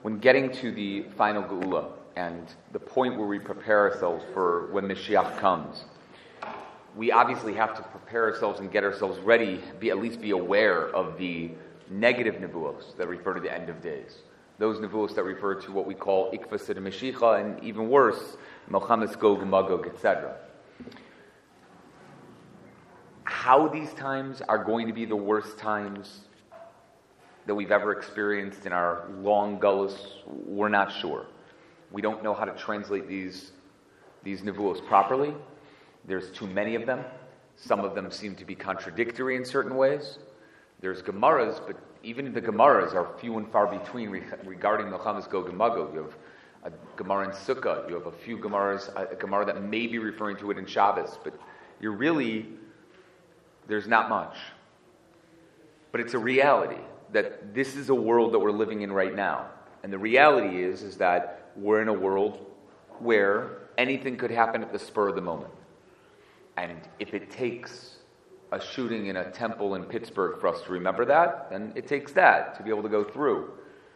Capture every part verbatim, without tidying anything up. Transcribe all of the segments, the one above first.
when getting to the final Geula and the point where we prepare ourselves for when Mashiach comes, we obviously have to prepare ourselves and get ourselves ready, be at least be aware of the negative nevuos that refer to the end of days. Those nevuos that refer to what we call Ikvas de Mashiach, and even worse, Melchamas Gog and Magog, et cetera. How these times are going to be the worst times that we've ever experienced in our long gullus, we're not sure. We don't know how to translate these, these nevuos properly. There's too many of them. Some of them seem to be contradictory in certain ways. There's Gemaras, but even the Gemaras are few and far between re- regarding Melchamas Gog and Magog. You have a Gemara in Sukkah. You have a few Gemaras, a Gemara that may be referring to it in Shabbos, but you're really, there's not much. But it's a reality that this is a world that we're living in right now. And the reality is, is that we're in a world where anything could happen at the spur of the moment. And if it takes a shooting in a temple in Pittsburgh for us to remember that, then it takes that to be able to go through.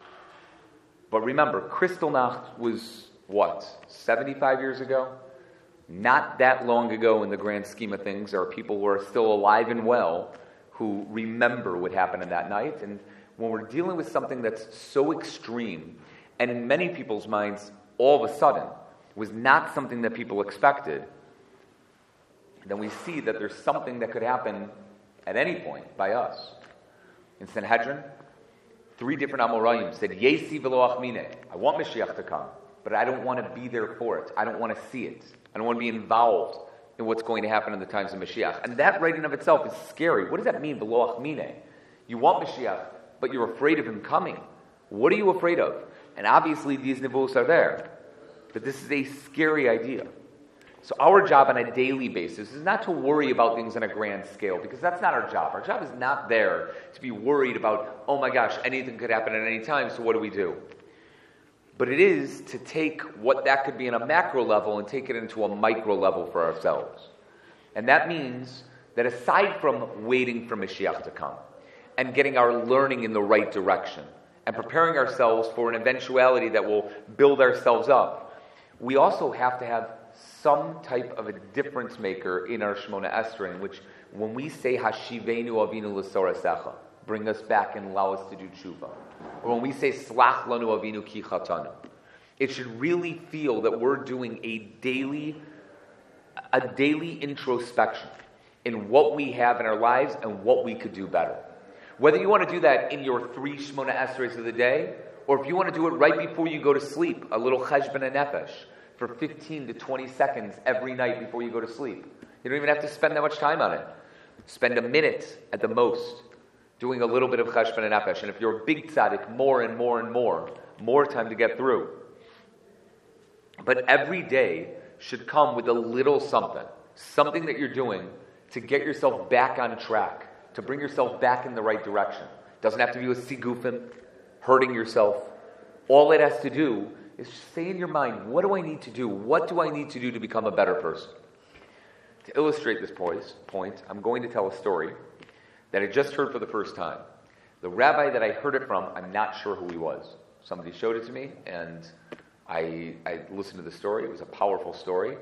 But remember, Kristallnacht was, what, seventy-five years ago? Not that long ago in the grand scheme of things. There are people who are still alive and well who remember what happened in that night. And when we're dealing with something that's so extreme, and in many people's minds, all of a sudden, was not something that people expected, then we see that there's something that could happen at any point by us. In Sanhedrin, three different Amoraim said, Yesi v'lo achmine. I want Mashiach to come, but I don't want to be there for it. I don't want to see it. I don't want to be involved in what's going to happen in the times of Mashiach. And that right in of itself is scary. What does that mean, v'lo achmine? You want Mashiach, but you're afraid of him coming. What are you afraid of? And obviously these nevuos are there. But this is a scary idea. So our job on a daily basis is not to worry about things on a grand scale, because that's not our job. Our job is not there to be worried about, oh my gosh, anything could happen at any time, so what do we do? But it is to take what that could be on a macro level and take it into a micro level for ourselves. And that means that aside from waiting for Mashiach to come and getting our learning in the right direction and preparing ourselves for an eventuality that will build ourselves up, we also have to have some type of a difference maker in our Shemona Esrei, in which when we say Hashivenu Avinu L'Sorasecha, bring us back and allow us to do tshuva, or when we say Slach Lanu Avinu Ki Chatanu, it should really feel that we're doing a daily, a daily introspection in what we have in our lives and what we could do better. Whether you want to do that in your three Shemona Esreis of the day, or if you want to do it right before you go to sleep, a little Cheshbon HaNefesh, for fifteen to twenty seconds every night before you go to sleep. You don't even have to spend that much time on it. Spend a minute at the most doing a little bit of Cheshbon HaNefesh. And if you're a big tzaddik, more and more and more, more time to get through. But every day should come with a little something, something that you're doing to get yourself back on track, to bring yourself back in the right direction. Doesn't have to be with sigufim, hurting yourself. All it has to do is just say in your mind, what do I need to do? What do I need to do to become a better person? To illustrate this point, I'm going to tell a story that I just heard for the first time. The rabbi that I heard it from, I'm not sure who he was. Somebody showed it to me, and I, I listened to the story. It was a powerful story.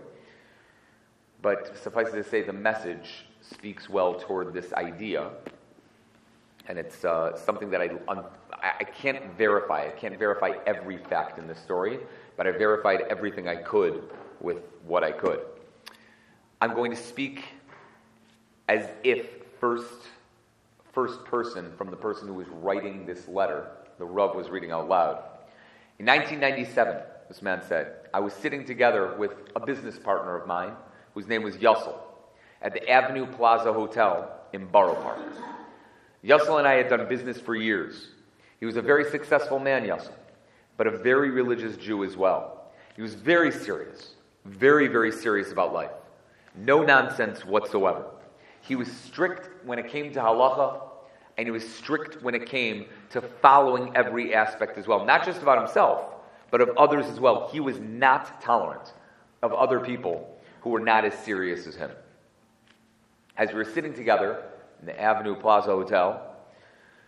But suffice it to say, the message speaks well toward this idea. And it's uh, something that I, un- I can't verify. I can't verify every fact in this story, but I verified everything I could with what I could. I'm going to speak as if first, first person from the person who was writing this letter, the Rav was reading out loud. In nineteen ninety-seven, this man said, I was sitting together with a business partner of mine, whose name was Yussel, at the Avenue Plaza Hotel in Borough Park. Yussel and I had done business for years. He was a very successful man, Yussel, but a very religious Jew as well. He was very serious, very, very serious about life. No nonsense whatsoever. He was strict when it came to halacha, and he was strict when it came to following every aspect as well. Not just about himself, but of others as well. He was not tolerant of other people who were not as serious as him. As we were sitting together in the Avenue Plaza Hotel,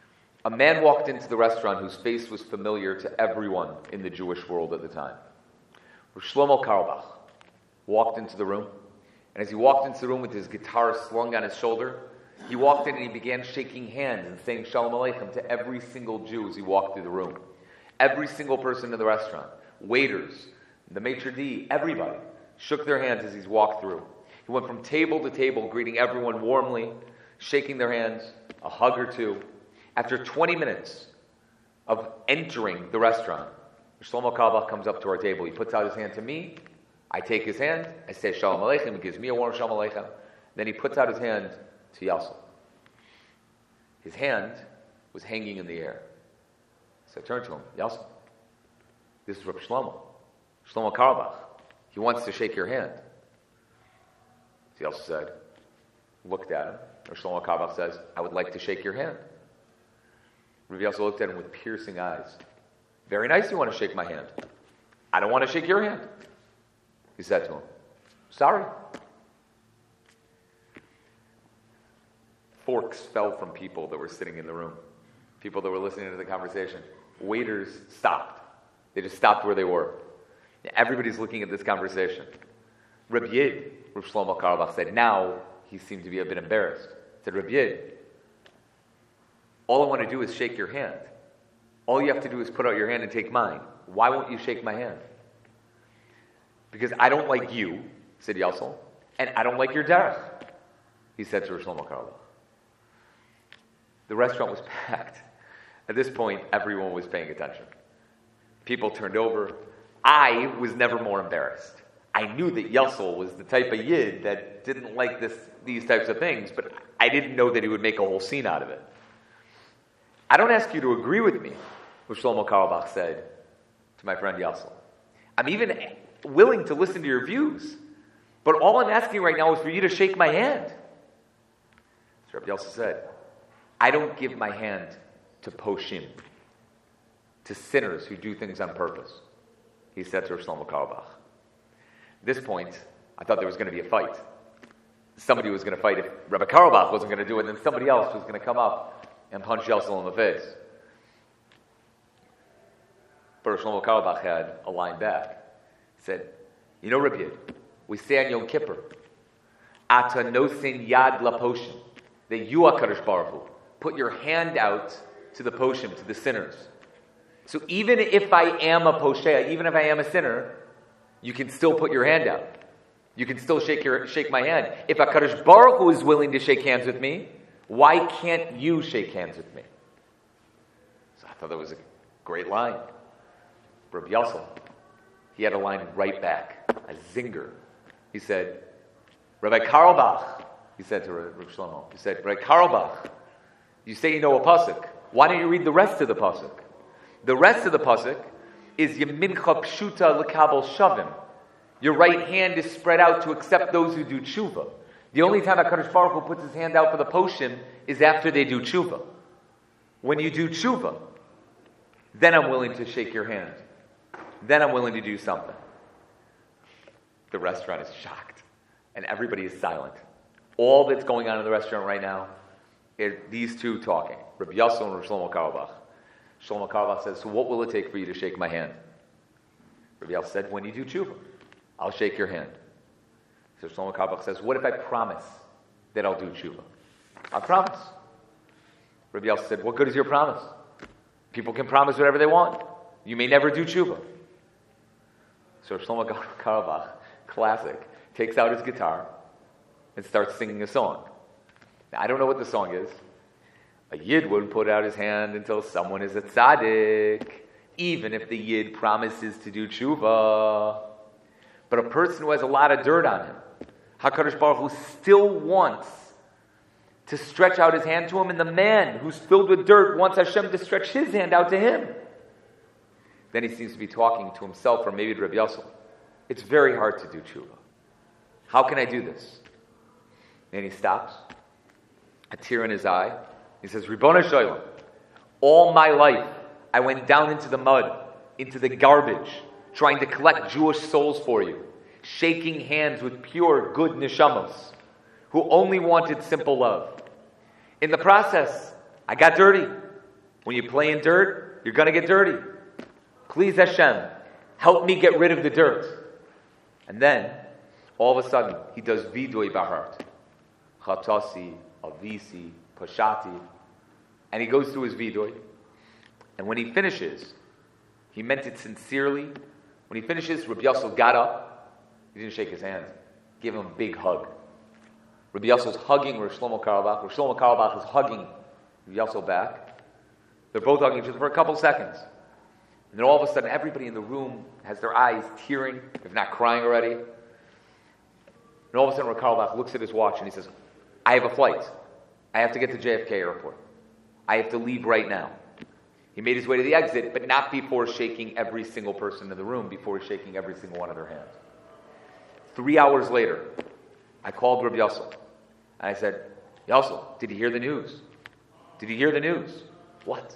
A man walked into the restaurant whose face was familiar to everyone in the Jewish world at the time. Shlomo Carlebach walked into the room, and as he walked into the room with his guitar slung on his shoulder, he walked in and he began shaking hands and saying Shalom Aleichem to every single Jew as he walked through the room. Every single person in the restaurant, waiters, the maitre d', everybody, shook their hands as he's walked through. He went from table to table, greeting everyone warmly, shaking their hands, a hug or two. After twenty minutes of entering the restaurant, Shlomo Carlebach comes up to our table. He puts out his hand to me. I take his hand. I say Shalom Aleichem. He gives me a warm Shalom Aleichem. Then he puts out his hand to Yalsel. His hand was hanging in the air. So I turned to him. Yalsel, this is Reb Shlomo. Shlomo Carlebach. He wants to shake your hand. So Yalsel said, looked at him. Or Shlomo Carlebach says, I would like to shake your hand. Rabbi Yalsel looked at him with piercing eyes. Very nice you want to shake my hand. I don't want to shake your hand. He said to him, sorry. Forks fell from people that were sitting in the room. People that were listening to the conversation. Waiters stopped. They just stopped where they were. Everybody's looking at this conversation. Reb Yid, Reb Shlomo Carlebach said, now he seemed to be a bit embarrassed. He said, Reb Yid, all I want to do is shake your hand. All you have to do is put out your hand and take mine. Why won't you shake my hand? Because I don't like you, said Yalsel, and I don't like your derech, he said to Shlomo Carlebach. The restaurant was packed. At this point, everyone was paying attention. People turned over. I was never more embarrassed. I knew that Yalsel was the type of yid that didn't like this, these types of things, but I didn't know that he would make a whole scene out of it. I don't ask you to agree with me, what Shlomo Carlebach said to my friend Yalsel. I'm even willing to listen to your views, but all I'm asking right now is for you to shake my hand. So Rabbi Yalsel said, I don't give my hand to poshim, to sinners who do things on purpose, he said to Shlomo Carlebach. At this point, I thought there was going to be a fight. Somebody was going to fight if Rabbi Carlebach wasn't going to do it, and then somebody else was going to come up and punch Yalsel in the face. But Shlomo Carlebach had a line back. He said, you know, Rabbi Yid, we say on Yom Kippur, Ata nosin yad laposhim, that you, HaKadosh Baruch Hu, put your hand out to the poshim, to the sinners. So even if I am a posheya, even if I am a sinner, you can still put your hand out. You can still shake your shake my hand. If HaKadosh Baruch Hu is willing to shake hands with me, why can't you shake hands with me? So I thought that was a great line. Rabbi Yalsel, he had a line right back, a zinger. He said, Rabbi Carlebach, he said to Rabbi Shlomo, he said, Rabbi Carlebach, you say you know a pasuk. Why don't you read the rest of the pasuk? The rest of the pasuk is Yemincha Pshuta L'Kabel Shavim. Your right hand is spread out to accept those who do tshuva. The only time HaKadosh Baruch Hu puts his hand out for the poshim is after they do tshuva. When you do tshuva, then I'm willing to shake your hand. Then I'm willing to do something. The restaurant is shocked, and everybody is silent. All that's going on in the restaurant right now is these two talking, Rabbi Yalsel and Rabbi Shlomo Carlebach. Shlomo Carlebach says, so what will it take for you to shake my hand? Rabbi Yalsel said, when you do tshuva, I'll shake your hand. So Shlomo Carlebach says, what if I promise that I'll do tshuva? I promise. Rabbi Yalsel said, what good is your promise? People can promise whatever they want. You may never do tshuva. So Shlomo Carlebach, classic, takes out his guitar and starts singing a song. Now, I don't know what the song is. A yid wouldn't put out his hand until someone is a tzaddik, even if the yid promises to do tshuva. But a person who has a lot of dirt on him, HaKadosh Baruch Hu still wants to stretch out his hand to him, and the man who's filled with dirt wants Hashem to stretch his hand out to him. Then he seems to be talking to himself, or maybe to Rabbi Yalsel. It's very hard to do tshuva. How can I do this? And he stops, a tear in his eye. He says, Ribono Shel Olam, all my life I went down into the mud, into the garbage, trying to collect Jewish souls for you, shaking hands with pure, good neshamos, who only wanted simple love. In the process, I got dirty. When you play in dirt, you're going to get dirty. Please, Hashem, help me get rid of the dirt. And then, all of a sudden, he does vidui bahart. Chatasi, avisi, pashati. And he goes through his vidui. And when he finishes, he meant it sincerely. When he finishes, Rabbi Yossel got up. He didn't shake his hand. Gave him a big hug. Rabbi Yossel's hugging Rosh Shlomo Carlebach. Rosh Shlomo Carlebach is hugging Rabbi Yossel back. They're both hugging each other for a couple seconds. And then all of a sudden, everybody in the room has their eyes tearing, if not crying already. And all of a sudden, Rabbi Carlebach looks at his watch and he says, I have a flight. I have to get to J F K Airport. I have to leave right now. He made his way to the exit, but not before shaking every single person in the room, before shaking every single one of their hands. Three hours later, I called Rabbi Yossel. And I said, Yossel, did you hear the news? Did you hear the news? What?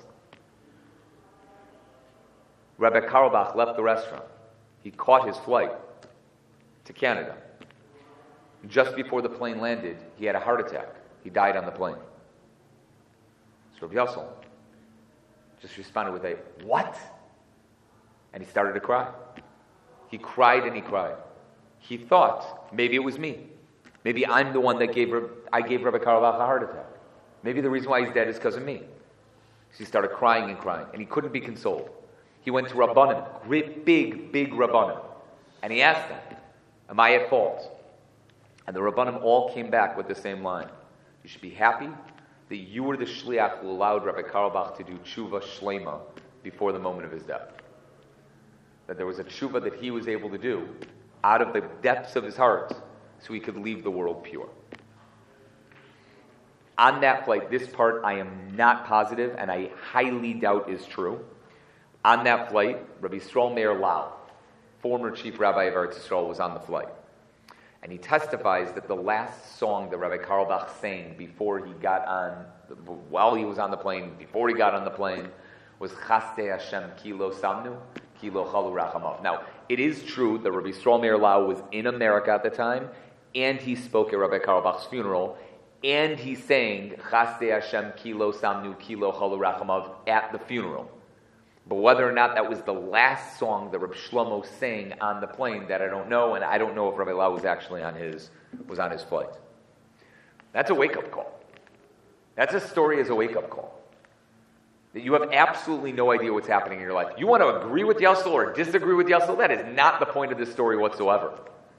Rabbi Carlebach left the restaurant. He caught his flight to Canada. Just before the plane landed, he had a heart attack. He died on the plane. So Rabbi Yossel just responded with a, what? And he started to cry. He cried and he cried. He thought, maybe it was me. Maybe I'm the one that gave, I gave Rabbi Carlebach a heart attack. Maybe the reason why he's dead is because of me. So he started crying and crying, and he couldn't be consoled. He went to Rabbanim, great, big, big Rabbanim, and he asked them, am I at fault? And the Rabbanim all came back with the same line. You should be happy that you were the shliach who allowed Rabbi Carlebach to do tshuva shlema before the moment of his death. That there was a tshuva that he was able to do out of the depths of his heart so he could leave the world pure. On that flight, this part I am not positive and I highly doubt is true. On that flight, Rabbi Yisrael Meir Lau, former chief rabbi of Eretz Yisrael, was on the flight. And he testifies that the last song that Rabbi Carlebach sang before he got on, while he was on the plane, before he got on the plane, was Chaste Hashem Kilo Samnu, Kilo Chalu Rachamav. Now, it is true that Rabbi Yisrael Meir Lau was in America at the time, and he spoke at Rabbi Carlebach's funeral, and he sang Chaste Hashem Kilo Samnu, Kilo Chalu Rachamav at the funeral. But whether or not that was the last song that Rabbi Shlomo sang on the plane, that I don't know, and I don't know if Rabbi Lau was actually on his was on his flight. That's a wake-up call. That's a story as a wake-up call. That you have absolutely no idea what's happening in your life. You want to agree with Yossel or disagree with Yossel? That is not the point of this story whatsoever.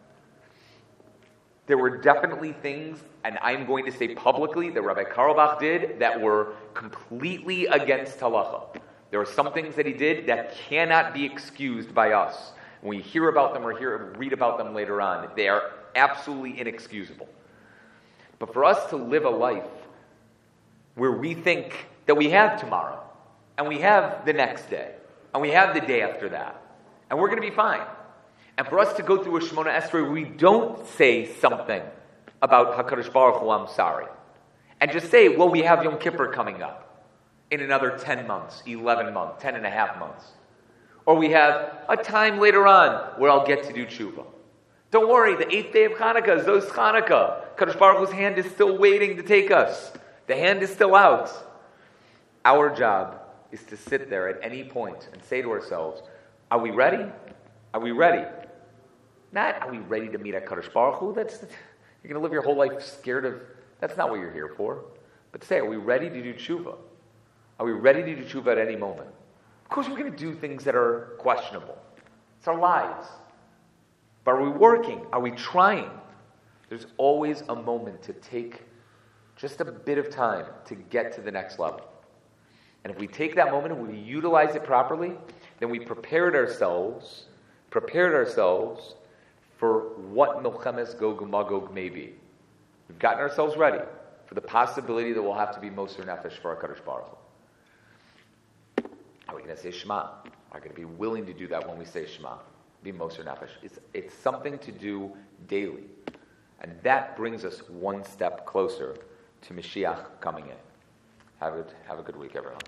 There were definitely things, and I'm going to say publicly, that Rabbi Carlebach did that were completely against halacha. There are some things that he did that cannot be excused by us. When we hear about them or hear, read about them later on, they are absolutely inexcusable. But for us to live a life where we think that we have tomorrow, and we have the next day, and we have the day after that, and we're going to be fine. And for us to go through a Shemona Esrei where we don't say something about HaKadosh Baruch Hu, I'm sorry, and just say, well, we have Yom Kippur coming up in another ten months, eleven months, ten and a half months. Or we have a time later on where I'll get to do tshuva. Don't worry, the eighth day of Hanukkah is those Hanukkah. Kadosh Baruch Hu's hand is still waiting to take us. The hand is still out. Our job is to sit there at any point and say to ourselves, are we ready? Are we ready? Not, are we ready to meet at Kadosh Baruch Hu? That's, you're going to live your whole life scared of, that's not what you're here for. But say, are we ready to do tshuva? Are we ready to do tshuva at any moment? Of course, we're going to do things that are questionable. It's our lives. But are we working? Are we trying? There's always a moment to take just a bit of time to get to the next level. And if we take that moment and we utilize it properly, then we prepared ourselves, prepared ourselves for what Milchemes Gog Magog may be. We've gotten ourselves ready for the possibility that we'll have to be Moser Nefesh for our Kadosh Baruch Hu. Are we going to say Shema? Are we going to be willing to do that when we say Shema? Be Moser Nefesh. It's, it's something to do daily. And that brings us one step closer to Mashiach coming in. Have a, have a good week, everyone.